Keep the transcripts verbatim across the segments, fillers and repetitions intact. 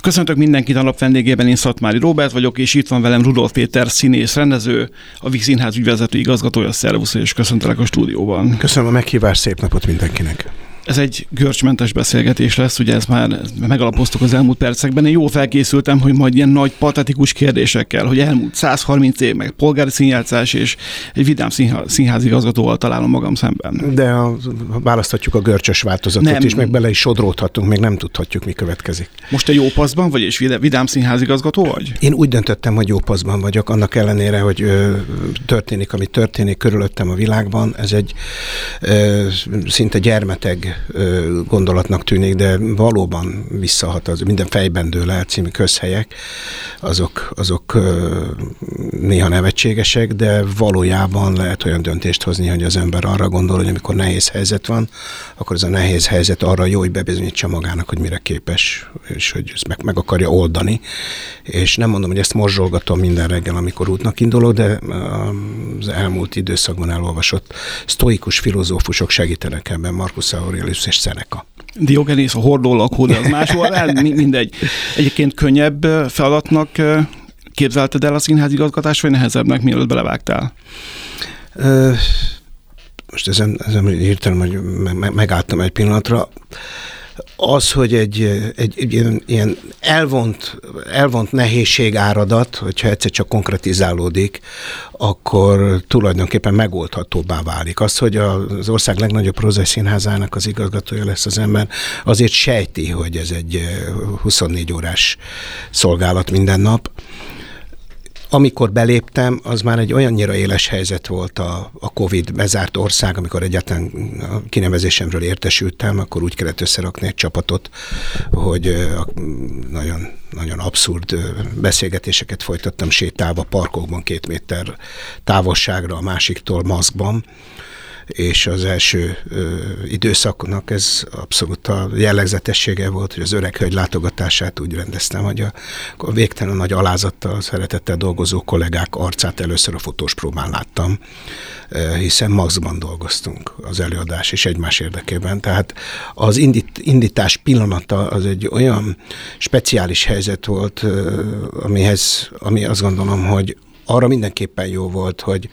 Köszöntök mindenkit, a nap vendégében én Szatmári Róbert vagyok, és itt van velem Rudolf Péter színész, rendező, a Víg Színház ügyvezető igazgatója. Szervusz, és köszöntelek a stúdióban. Köszönöm a meghívást, szép napot mindenkinek. Ez egy görcsmentes beszélgetés lesz, ugye ezt már megalapoztuk az elmúlt percekben. Én jól felkészültem, hogy majd ilyen nagy patetikus kérdésekkel, hogy elmúlt száz harminc év, meg polgári színjátszás és egy vidám színház igazgatóval találom magam szemben. De a, választhatjuk a görcsös változatot nem. is, meg bele is sodródhatunk, még nem tudhatjuk, mi következik. Most te jó paszban vagy, és vidám színház igazgató vagy? Én úgy döntöttem, hogy jó paszban vagyok, annak ellenére, hogy ö, történik, ami történik körülöttem a világban. Ez egy ö, szinte gyermeteg gondolatnak tűnik, de valóban visszahat az minden fejben dől el című közhelyek, azok, azok néha nevetségesek, de valójában lehet olyan döntést hozni, hogy az ember arra gondol, hogy amikor nehéz helyzet van, akkor ez a nehéz helyzet arra jó, hogy bebizonyítsa magának, hogy mire képes, és hogy ezt meg, meg akarja oldani. És nem mondom, hogy ezt morzsolgatom minden reggel, amikor útnak indulok, de az elmúlt időszakban elolvasott sztoikus filozófusok segítenek ebben, Marcus Aurelius és Seneca. Diogenész, a hordó lakó, de az más volt, mindegy. Egyébként könnyebb feladatnak képzelted el a színház igazgatást, vagy nehezebbnek, mielőtt belevágtál? Most ezen, ezen hirtelen, hogy megálltam egy pillanatra. Az, hogy egy, egy, egy ilyen, ilyen elvont, elvont nehézségáradat, hogyha egyszer csak konkretizálódik, akkor tulajdonképpen megoldhatóbbá válik. Az, hogy az ország legnagyobb prózai színházának az igazgatója lesz az ember, azért sejti, hogy ez egy huszonnégy órás szolgálat minden nap. Amikor beléptem, az már egy olyannyira éles helyzet volt a, a Covid bezárt ország, amikor egyáltalán a kinevezésemről értesültem, akkor úgy kellett összerakni egy csapatot, hogy nagyon, nagyon abszurd beszélgetéseket folytattam sétálva parkokban két méter távolságra a másiktól maszkban, és az első ö, időszaknak ez abszolút a jellegzetessége volt, hogy az öreg hölgy látogatását úgy rendeztem, hogy a, a végtelen nagy alázattal, szeretettel dolgozó kollégák arcát először a fotós próbán láttam, ö, hiszen maszkban dolgoztunk az előadás és egymás érdekében. Tehát az indít, indítás pillanata az egy olyan speciális helyzet volt, ö, amihez, ami azt gondolom, hogy arra mindenképpen jó volt, hogy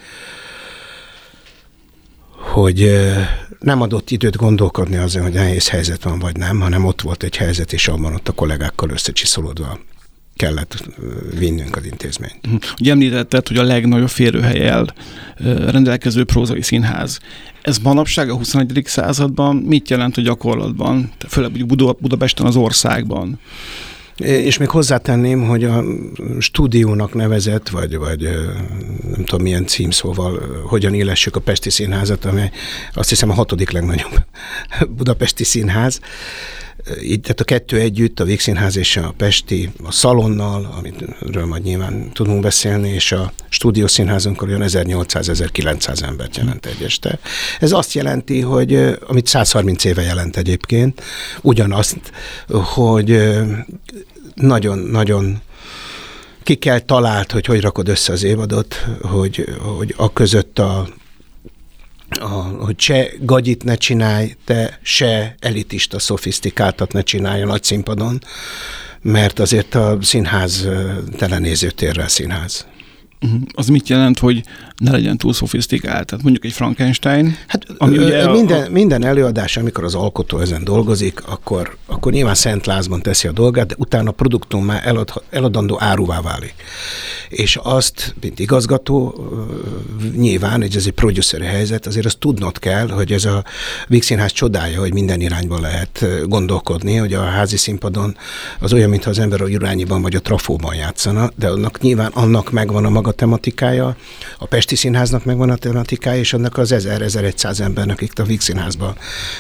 hogy nem adott időt gondolkodni azon, hogy nehéz helyzet van, vagy nem, hanem ott volt egy helyzet, és abban ott a kollégákkal összecsiszolódva kellett vinnünk az intézményt. Ugye említetted, hogy a legnagyobb férőhellyel rendelkező prózai színház. Ez manapság a huszonegyedik században mit jelent a gyakorlatban, főleg Budapesten, az országban? És még hozzátenném, hogy a stúdiónak nevezett, vagy, vagy nem tudom milyen címszóval, hogyan illessük a Pesti Színházat, amely azt hiszem a hatodik legnagyobb budapesti színház. Így, tehát a kettő együtt, a Víg Színház és a Pesti, a Szalonnal, amiről majd nyilván tudunk beszélni, és a stúdiószínházunkkal olyan ezernyolcszáz-ezerkilencszáz embert jelent egy este. Ez azt jelenti, hogy amit száz harminc éve jelent egyébként, ugyanazt, hogy nagyon-nagyon ki kell talált, hogy hogy rakod össze az évadot, hogy, hogy a között a A, hogy se gagyit ne csinálj, te se elitista, szofisztikáltat ne csinálj a nagy színpadon, mert azért a színház tele nézőtérrel színház. Uh-huh. Az mit jelent, hogy ne legyen túl szofisztikált? Tehát mondjuk egy Frankenstein? Hát ami ugye minden, a... minden előadás, amikor az alkotó ezen dolgozik, akkor, akkor nyilván szent lázban teszi a dolgát, de utána a produktum már elad, eladandó áruvá válik. És azt, mint igazgató, nyilván, hogy ez egy produceri helyzet, azért azt tudnod kell, hogy ez a Víg Színház csodája, hogy minden irányban lehet gondolkodni, hogy a házi színpadon az olyan, mintha az ember a Jurányiban vagy a Trafóban játszana, de annak nyilván annak megvan a maga tematikája, a Pesti Színháznak megvan a tematikája, és annak az ezer-ezerszáz embernek, akik a Víg Színházba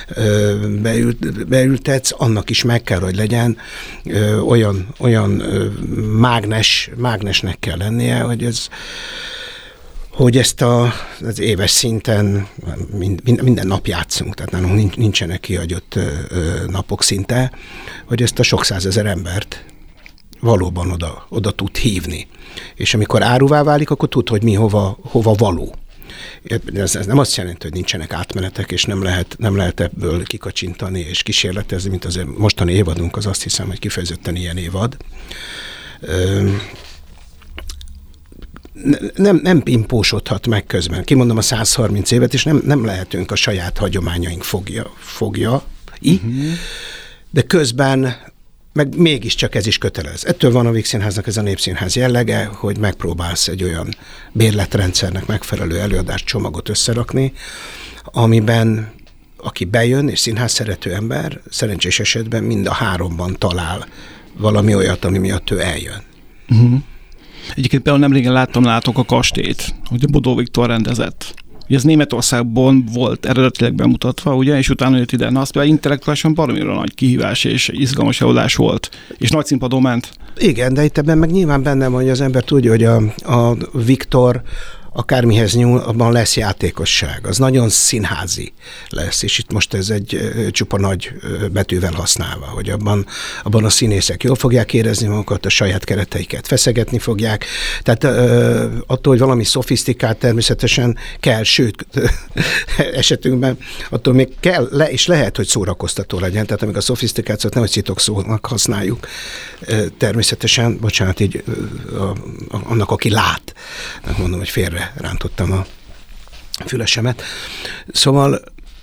beült, beültetsz, annak is meg kell, hogy legyen ö, olyan, olyan ö, mágnes, mágnesnek kell lennie, hogy ez hogy ezt a, az éves szinten mind, minden nap játszunk, tehát nálunk nincsenek kihagyott ö, ö, napok szinte, hogy ezt a sok százezer embert valóban oda, oda tud hívni. És amikor áruvá válik, akkor tud, hogy mi hova, hova való. Ez, ez nem azt jelenti, hogy nincsenek átmenetek, és nem lehet, nem lehet ebből kikacsintani és kísérletezni, mint az mostani évadunk, az azt hiszem, hogy kifejezetten ilyen évad. Nem, nem impósodhat meg közben. Kimondom a száz harminc évet, és nem, nem lehetünk a saját hagyományaink fogja, fogja uh-huh. de közben meg mégiscsak ez is kötelez. Ettől van a Víg Színháznak ez a népszínház jellege, hogy megpróbálsz egy olyan bérletrendszernek megfelelő előadáscsomagot összerakni, amiben aki bejön, és színház szerető ember, szerencsés esetben mind a háromban talál valami olyat, ami miatt ő eljön. Uh-huh. Egyébként például nemrégen láttam látok a kastélyt, hogy a Bodó Viktor rendezett. Ugye ez Németországban volt eredetileg bemutatva, ugye, és utána jött ide. Na, az például intellektuálisan baromira nagy kihívás és izgalmas előadás volt. És nagy színpadon ment. Igen, de itt ebben meg nyilván bennem, hogy az ember tudja, hogy a, a Viktor akármihez nyúl, abban lesz játékosság. Az nagyon színházi lesz, és itt most ez egy csupa nagy betűvel használva, hogy abban, abban a színészek jól fogják érezni magukat, a saját kereteiket feszegetni fogják. Tehát attól, hogy valami szofisztikált természetesen kell, sőt, esetünkben attól még kell, le, és lehet, hogy szórakoztató legyen. Tehát amíg a szofisztikációt nem, hogy szitokszónak használjuk, természetesen, bocsánat, így a, a, annak, aki lát, nem mondom, hogy félre rántottam a fülesemet. Szóval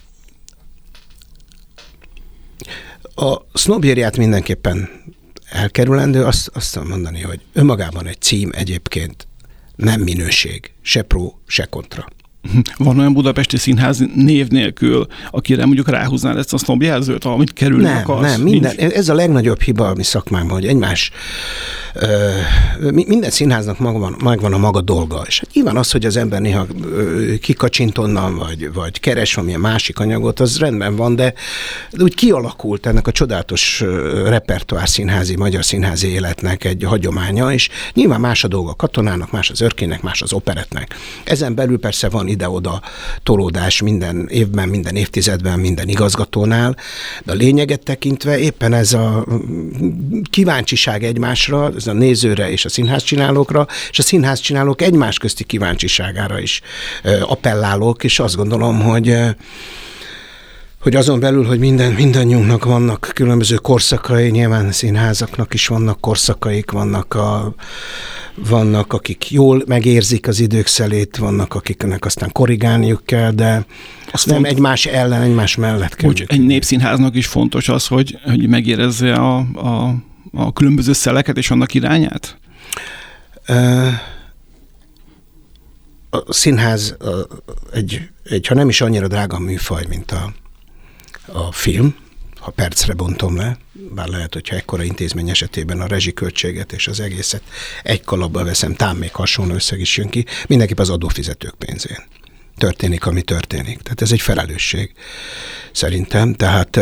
a sznobériát mindenképpen elkerülendő, azt, azt mondani, hogy önmagában egy cím egyébként nem minőség, se pro, se kontra. Van olyan budapesti színház név nélkül, akire mondjuk ráhúznád ezt a snob jelzőt, amit kerülni nem, akarsz? Nem, minden, ez a legnagyobb hiba a mi szakmánkban, hogy egymás, ö, minden színháznak megvan, megvan a maga dolga, és hát nyilván az, hogy az ember néha ö, kikacsint onnan, vagy, vagy keres valamilyen másik anyagot, az rendben van, de úgy kialakult ennek a csodálatos repertoár színházi, magyar színházi életnek egy hagyománya, és nyilván más a dolga a Katonának, más az Örkének, más az Operettnek. Ezen belül persze van ide-oda tolódás minden évben, minden évtizedben, minden igazgatónál, de a lényeget tekintve éppen ez a kíváncsiság egymásra, ez a nézőre és a színházcsinálókra, és a színházcsinálók egymás közti kíváncsiságára is appellálok, és azt gondolom, hogy hogy azon belül, hogy minden, mindannyiunknak vannak különböző korszakai, nyilván színházaknak is vannak korszakaik, vannak, a, vannak akik jól megérzik az idők szelét, vannak akiknek aztán korrigálniuk kell, de azt nem fontos, egymás ellen, egymás mellett kell. Úgy, egy népszínháznak is fontos az, hogy, hogy megérezze a, a, a különböző szeleket és annak irányát? A színház egy, egy, ha nem is annyira drága műfaj, mint a a film, ha percre bontom le, bár lehet, hogyha ekkora intézmény esetében a rezsiköltséget és az egészet egy kalapba veszem, tám még hasonló összeg is jön ki, mindenképp az adófizetők pénzén. Történik, ami történik. Tehát ez egy felelősség szerintem. Tehát,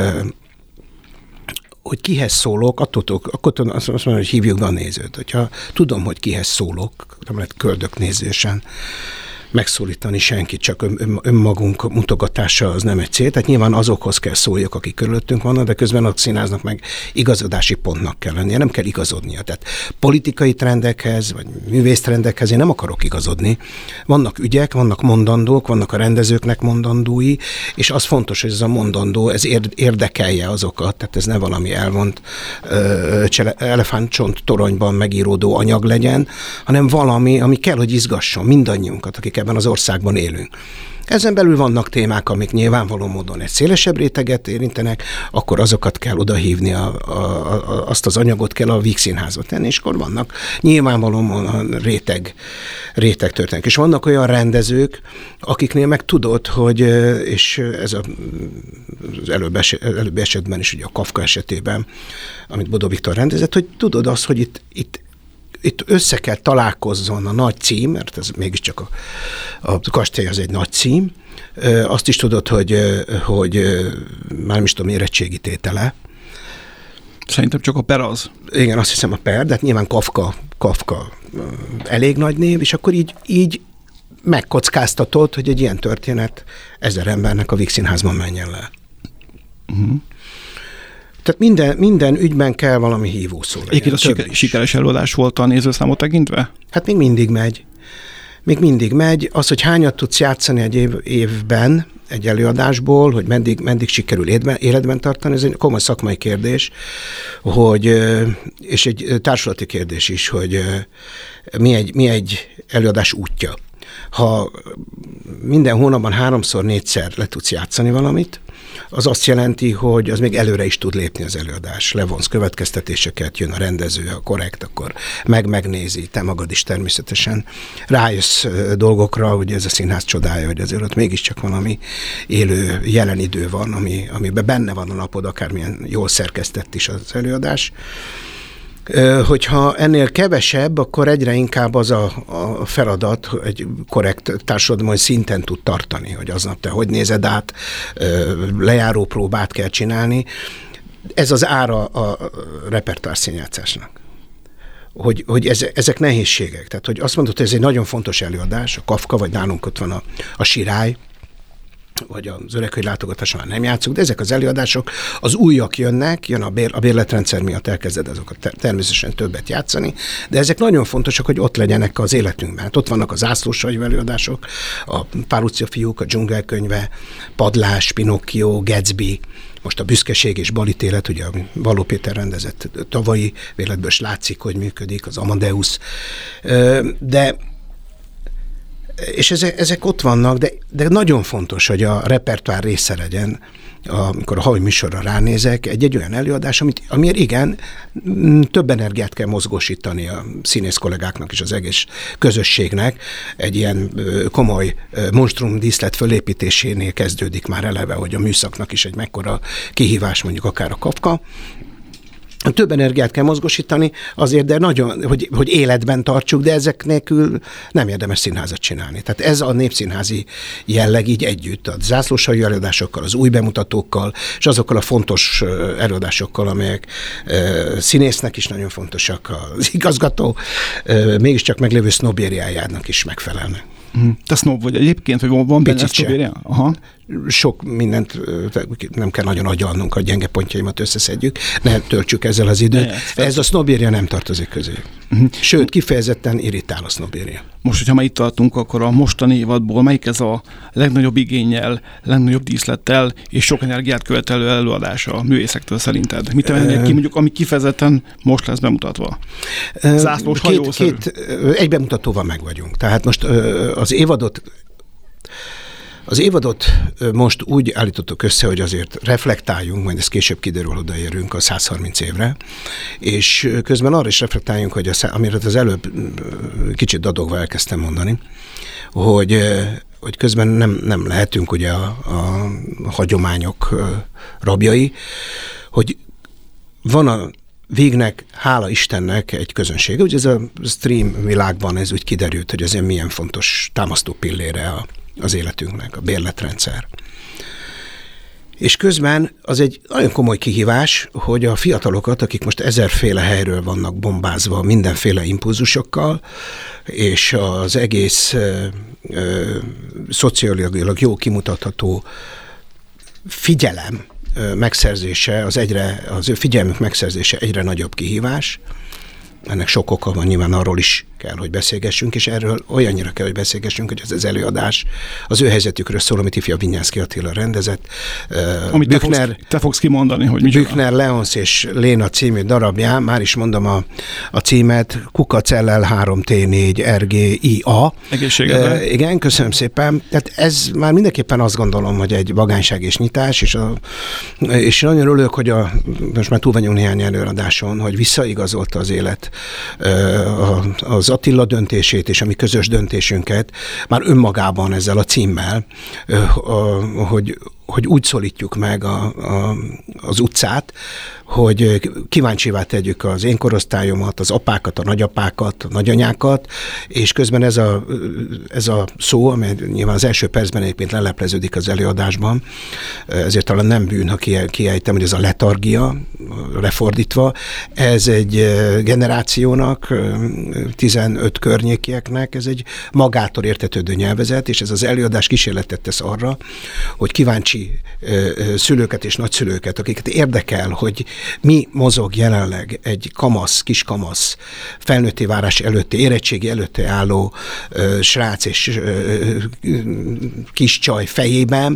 hogy kihez szólok, attól, akkor azt mondom, hogy hívjuk be a nézőt. Hogyha tudom, hogy kihez szólok, nem lehet köldöknézősen megszólítani senkit, csak ön, önmagunk mutogatása az nem egy cél. Tehát nyilván azokhoz kell szóljak, akik körülöttünk vannak, de közben a színháznak meg igazodási pontnak kell lennie, nem kell igazodnia. Tehát politikai trendekhez, vagy művésztrendekhez én nem akarok igazodni. Vannak ügyek, vannak mondandók, vannak a rendezőknek mondandói, és az fontos, hogy ez a mondandó, ez érdekelje azokat, tehát ez ne valami elvont elefántcsont toronyban megíródó anyag legyen, hanem valami, ami kell, hogy izgasson mindannyiunkat, akik ebben az országban élünk. Ezen belül vannak témák, amik nyilvánvaló módon egy szélesebb réteget érintenek, akkor azokat kell odahívni, a, a, a, azt az anyagot kell a Víg Színházba tenni, és akkor vannak nyilvánvalóan réteg, réteg történik. És vannak olyan rendezők, akiknél meg tudod, hogy, és ez a, az előbb eset, előbbi esetben is, ugye a Kafka esetében, amit Bodó Viktor rendezett, hogy tudod azt, hogy itt, itt Itt össze kell találkozzon a nagy cím, mert ez mégiscsak a, a kastély az egy nagy cím. Azt is tudod, hogy, hogy már nem is tudom, érettségi tétele. Szerintem csak a per az. Igen, azt hiszem a per, de hát nyilván Kafka, Kafka elég nagy név, és akkor így, így megkockáztatod, hogy egy ilyen történet ezer embernek a Víg Színházban menjen le. Uh-huh. Tehát minden, minden ügyben kell valami hívószó legyen. Egyébként az siker, sikeres előadás volt a nézőszámot tekintve? Hát még mindig megy. még mindig megy. Az, hogy hányat tudsz játszani egy év, évben, egy előadásból, hogy meddig, meddig sikerül életben, életben tartani, ez egy komoly szakmai kérdés, hogy, és egy társulati kérdés is, hogy mi egy, mi egy előadás útja. Ha minden hónapban háromszor, négyszer le tudsz játszani valamit, az azt jelenti, hogy az még előre is tud lépni az előadás. Levonsz következtetéseket, jön a rendező, a korrekt, akkor meg megnézi, te magad is természetesen rájössz dolgokra, ugye ez a színház csodája, hogy azért ott mégiscsak valami élő jelen idő van, ami, amiben benne van a napod, akármilyen jól szerkesztett is az előadás. Hogyha ennél kevesebb, akkor egyre inkább az a, a feladat, hogy egy korrekt társadalmi szinten tud tartani, hogy aznap te hogy nézed át, lejáró próbát kell csinálni. Ez az ára a repertoár színjátszásnak. Hogy, hogy ez, ezek nehézségek. Tehát, hogy azt mondod, hogy ez egy nagyon fontos előadás, a Kafka, vagy nálunk ott van a, a Sirály, vagy az Öregkönyv látogatáson már nem játszunk, de ezek az előadások, az újak jönnek, jön a, bér, a bérletrendszer miatt elkezded azokat ter- természetesen többet játszani, de ezek nagyon fontosak, hogy ott legyenek az életünkben. Hát ott vannak az zászlóshagyó előadások, a Pár fiúk, a Dzsungelkönyve, Padlás, Pinocchio, Gatsby, most a Büszkeség és balítélet, ugye a Valló Péter rendezett tavalyi, véletlenül is látszik, hogy működik, az Amadeus, de és ezek, ezek ott vannak, de, de nagyon fontos, hogy a repertoár része legyen, amikor a havi műsorra ránézek, egy, egy olyan előadás, amit, amiért igen, több energiát kell mozgósítani a színész kollégáknak és az egész közösségnek. Egy ilyen komoly monstrum díszlet fölépítésénél kezdődik már eleve, hogy a műszaknak is egy mekkora kihívás, mondjuk akár a Kafka. Több energiát kell mozgósítani azért, de nagyon, hogy, hogy életben tartsuk, de ezek nélkül nem érdemes színházat csinálni. Tehát ez a népszínházi jelleg így együtt, a zászlóshagyó előadásokkal, az új bemutatókkal, és azokkal a fontos előadásokkal, amelyek e, színésznek is nagyon fontosak, az igazgató e, mégiscsak meglévő sznobériájának is megfelelnek. Te sznob vagy egyébként, vagy van benne sznobéria? Aha. Sok mindent nem kell nagyon agyalnunk, a gyenge pontjaimat összeszedjük, ne töltsük ezzel az időt. Ne, ez a sznobéria nem tartozik közé. Uh-huh. Sőt, kifejezetten irritál a sznobéria. Most, hogyha már itt tartunk, akkor a mostani évadból melyik ez a legnagyobb igénnyel, legnagyobb díszlettel és sok energiát követelő előadása a művészektől szerinted? Mit emelnél ki, mondjuk, ami kifejezetten most lesz bemutatva? Zászlós hajószerű. Két, két, egy bemutatóval meg vagyunk. Tehát most az évadot Az évadot most úgy állítottuk össze, hogy azért reflektáljunk, majd ez később kiderül, odaérünk a száz harminc évre, és közben arra is reflektáljunk, hogy a, amire az előbb kicsit dadogva elkezdtem mondani, hogy, hogy közben nem, nem lehetünk ugye a, a hagyományok rabjai, hogy van a végnek, hála Istennek egy közönsége, ugye ez a stream világban ez úgy kiderült, hogy ez milyen fontos támasztó pillére a az életünknek, a bérletrendszer. És közben az egy nagyon komoly kihívás, hogy a fiatalokat, akik most ezerféle helyről vannak bombázva mindenféle impulzusokkal, és az egész ö, ö, szociológiailag jó kimutatható figyelem ö, megszerzése, az, egyre, az ő figyelmük megszerzése egyre nagyobb kihívás. Ennek sok oka van, nyilván arról is kell, hogy beszélgessünk, és erről olyannyira kell, hogy beszélgessünk, hogy ez az előadás az ő helyzetükről szól, amit ifja Vinyánszky Attila rendezett. Amit Büchner, te, fogsz, te fogsz kimondani, hogy mit Büchner, Leonsz és Léna című darabján, már is mondom a, a címet, Kukac el el három té négy er gé i á. Egészségedben. E, igen, köszönöm szépen. Tehát ez már mindenképpen azt gondolom, hogy egy vagányság és nyitás, és, a, és nagyon örülök, hogy a, most már túl vagyunk néhány előadáson, hogy visszaigazolta az élet az Attila döntését és a mi közös döntésünket már önmagában ezzel a címmel, hogy, hogy úgy szólítjuk meg a, a, az utcát, hogy kíváncsivá tegyük az én korosztályomat, az apákat, a nagyapákat, a nagyanyákat, és közben ez a, ez a szó, amely nyilván az első percben egyébként lelepleződik az előadásban, ezért talán nem bűn, ha kiejtem, hogy ez a letargia, lefordítva, ez egy generációnak, tizenöt környékieknek, ez egy magától értetődő nyelvezet, és ez az előadás kísérletet tesz arra, hogy kíváncsi szülőket és nagyszülőket, akiket érdekel, hogy mi mozog jelenleg egy kamasz, kiskamasz, felnőtté várás előtti, érettségi előtti álló ö, srác és ö, kis csaj fejében,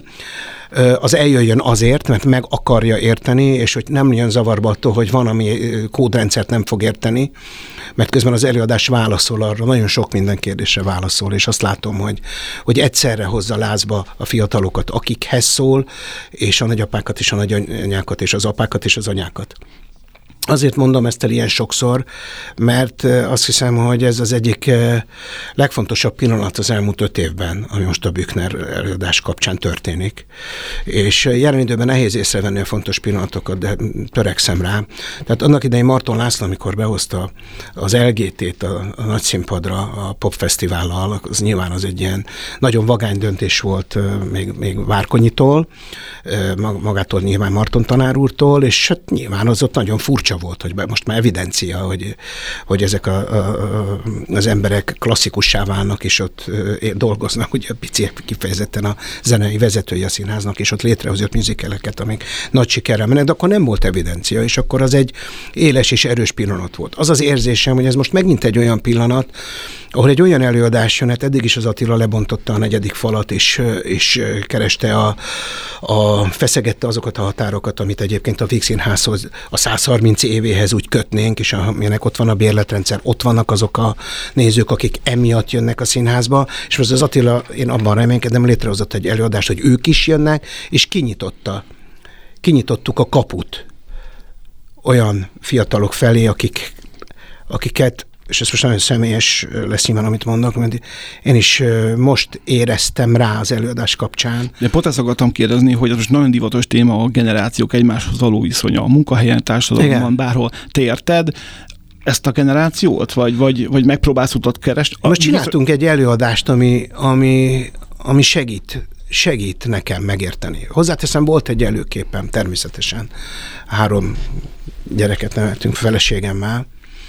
az eljöjjön azért, mert meg akarja érteni, és hogy nem jön zavarba attól, hogy van, ami kódrendszert nem fog érteni, mert közben az előadás válaszol arra, nagyon sok minden kérdésre válaszol, és azt látom, hogy, hogy egyszerre hozza lázba a fiatalokat, akikhez szól, és a nagyapákat, és a nagyanyákat, és az apákat, és az anyákat. Azért mondom ezt el ilyen sokszor, mert azt hiszem, hogy ez az egyik legfontosabb pillanat az elmúlt öt évben, ami most a Büchner előadás kapcsán történik. És jelen időben nehéz észrevenni a fontos pillanatokat, de törekszem rá. Tehát annak idején Marton László, amikor behozta az el gé té-t a, a nagy színpadra a popfesztivállal, az nyilván az egy ilyen nagyon vagány döntés volt még, még Várkonyitól, magától nyilván Marton tanár úrtól, és hát nyilván az ott nagyon furcsa volt, hogy most már evidencia, hogy, hogy ezek a, a, az emberek klasszikussá válnak, és ott dolgoznak, ugye a pici kifejezetten a zenei vezetői a színháznak, és ott létrehozott musicaleket, amik nagy sikerrel mennek, de akkor nem volt evidencia, és akkor az egy éles és erős pillanat volt. Az az érzésem, hogy ez most megint egy olyan pillanat, ahol egy olyan előadás jön, hát eddig is az Attila lebontotta a negyedik falat, és, és kereste a, a, feszegette azokat a határokat, amit egyébként a Vígszínházhoz, a száz harminc évéhez úgy kötnénk, és aminek ott van a bérletrendszer, ott vannak azok a nézők, akik emiatt jönnek a színházba, és most az Attila, én abban reménykedem, létrehozott egy előadást, hogy ők is jönnek, és kinyitotta. Kinyitottuk a kaput olyan fiatalok felé, akik, akiket, és ez most nagyon személyes lesz nyilván, amit mondok, mert én is most éreztem rá az előadás kapcsán. De pont ezt akartam kérdezni, hogy ez most nagyon divatos téma a generációk egymáshoz való viszonya, a munkahelyen, társadalomban, bárhol. Te érted ezt a generációt, vagy, vagy, vagy megpróbálsz utat keresni? Most csináltunk egy előadást, ami, ami, ami segít, segít nekem megérteni. Hozzáteszem, volt egy előképem, természetesen. Három gyereket neveltünk feleségemmel.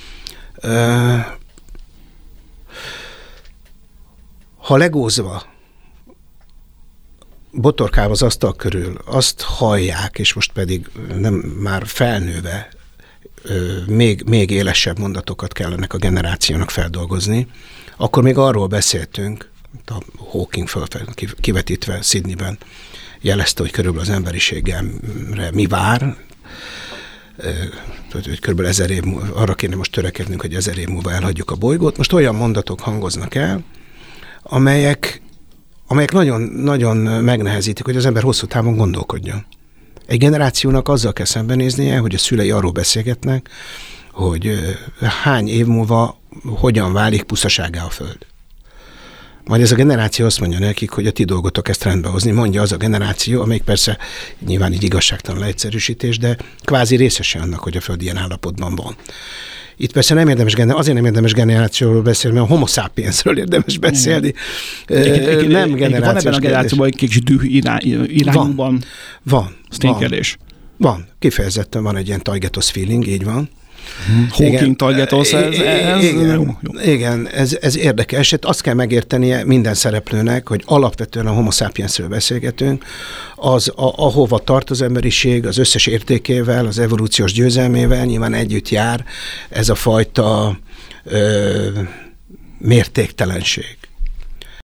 Ha legózva, botorkálva az asztal körül azt hallják, és most pedig nem már felnőve, még, még élesebb mondatokat kellenek a generációnak feldolgozni, akkor még arról beszéltünk, a Hawking föl, kivetítve Sydneyben jelezte, hogy körülbelül az emberiségre mi vár, hogy körülbelül ezer év múlva, arra kéne most törekednünk, hogy ezer év múlva elhagyjuk a bolygót. Most olyan mondatok hangoznak el, amelyek, amelyek nagyon, nagyon megnehezítik, hogy az ember hosszú távon gondolkodjon. Egy generációnak azzal kell szembenéznie, hogy a szülei arról beszélgetnek, hogy hány év múlva hogyan válik pusztasággá a Föld. Majd ez a generáció azt mondja nekik, hogy a ti dolgotok ezt rendbe hozni, mondja az a generáció, amelyik persze nyilván így igazságtalan leegyszerűsítés, de kvázi részese annak, hogy a Föld ilyen állapotban van. Itt persze nem érdemes, azért nem érdemes generációról beszélni, mert a homo sapiensről érdemes beszélni. Igen. Nem generációs Van ebben a generációban egy kicsit düh irány, irányban? Van, van. Ez ténykedés. Van, kifejezetten van egy ilyen tajgetosz feeling, így van. Hawking tajgetosz, ez, ez igen, jó, jó. Igen, ez, ez érdekes. Hát azt kell megértenie minden szereplőnek, hogy alapvetően a homo sapiensről beszélgetünk, az, a, ahova tart az emberiség, az összes értékével, az evolúciós győzelmével nyilván együtt jár ez a fajta ö, mértéktelenség.